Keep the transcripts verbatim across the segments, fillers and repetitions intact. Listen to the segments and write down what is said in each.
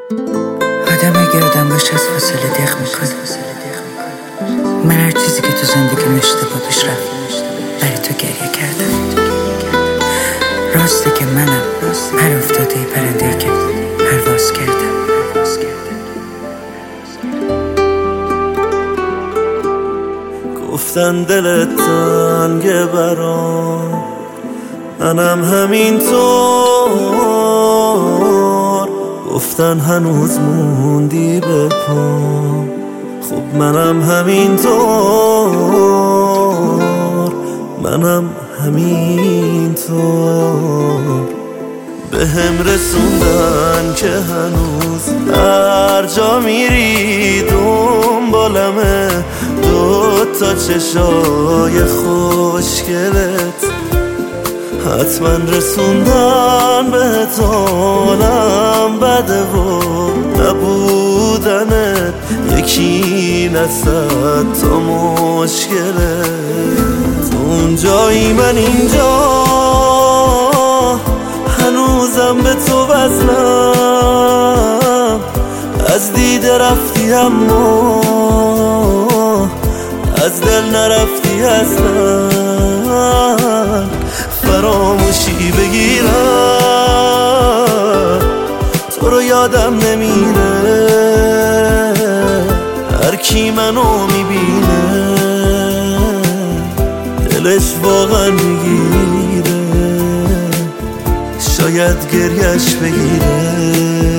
آدم اگه آدم باشه از فاصله دق میکنه. من هر چیزی که تو زندگی اشتباه پیش رفت برای تو گریه کردم. راسته که منم هر افتاده پرنده که پرواز کردم. گفتن دلت تنگه برام، منم همینطور. گفتن هنوز موندی به پام، خب منم همینطور. منم همینطور. به هم رسوندن که هنوز هر جا میری دنبالمه. دو تا چشای خوشگلت حتما رسوندن به حالم بده و نبودنت یکی نصد تا مشکلت. اونجایی من اینجا، هنوزم به تو وصلم. از دیده رفتی اما از دل نرفتی اصلا. فراموشی بگیرم تو رو یادم نمیره. هر کی منو میبینه دلش واقعا میگیره. شاید گریش بگیره.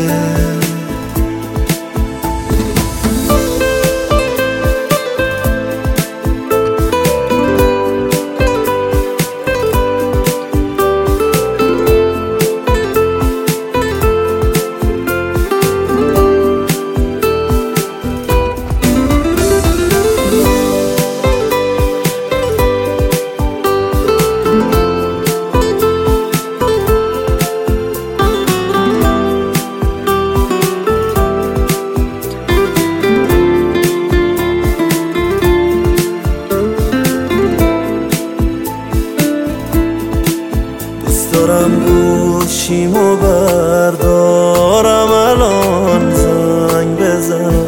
دارم گوشیمو بردارم الان زنگ بزنم،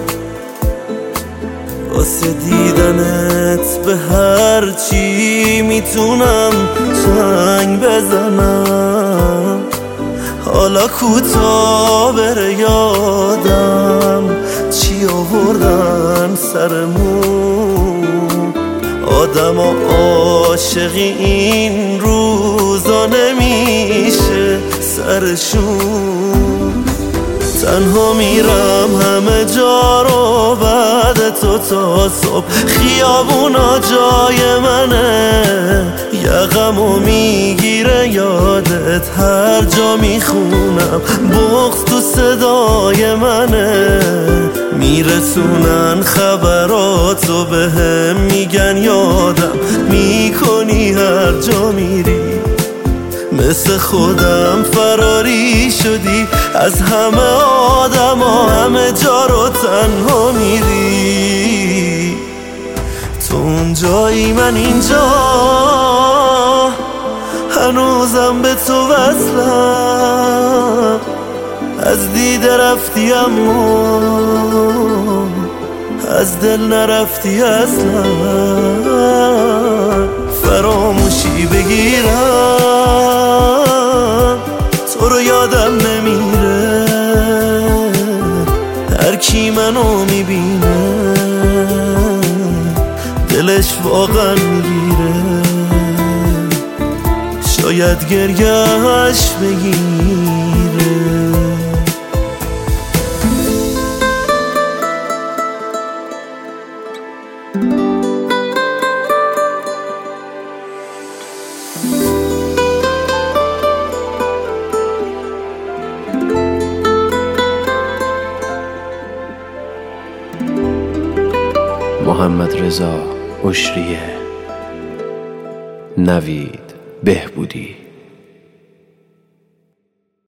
واسه دیدنت به هر چی میتونم زنگ بزنم. حالا کوتا بره یادم چی آوردن سرمون. آدم و عاشقی این روزا نمیشه سرشون. تنها میرم همه جا رو بعد تو تا صبح. خیابونا جای منه، یقمو میگیره یادت هر جا میخونم. بغض تو صدای منه، میرسونن خبراتو به هم میگن یادم میکنی هر جا میری. مثل خودم فراری شدی از همه آدم ها، همه جا رو تنها میری. تو اونجایی من اینجا، هنوزم به تو وصلم. از دیده رفتی اما از دل نرفتی اصلا. فراموشی بگیرم تو رو یادم نمیره. هر کی منو میبینه دلش واقعا میگیره. شاید گریهش بگیره. محمد رضا اشریه، نوید بهبودی.